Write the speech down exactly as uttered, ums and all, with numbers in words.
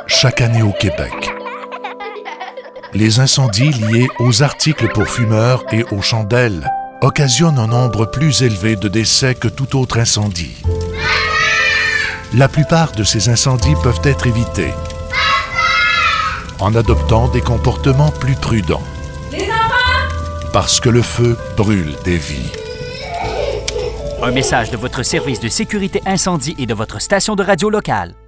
chaque année au Québec. Les incendies liés aux articles pour fumeurs et aux chandelles occasionnent un nombre plus élevé de décès que tout autre incendie. La plupart de ces incendies peuvent être évités en adoptant des comportements plus prudents. Les enfants! Parce que le feu brûle des vies. Un message de votre service de sécurité incendie et de votre station de radio locale.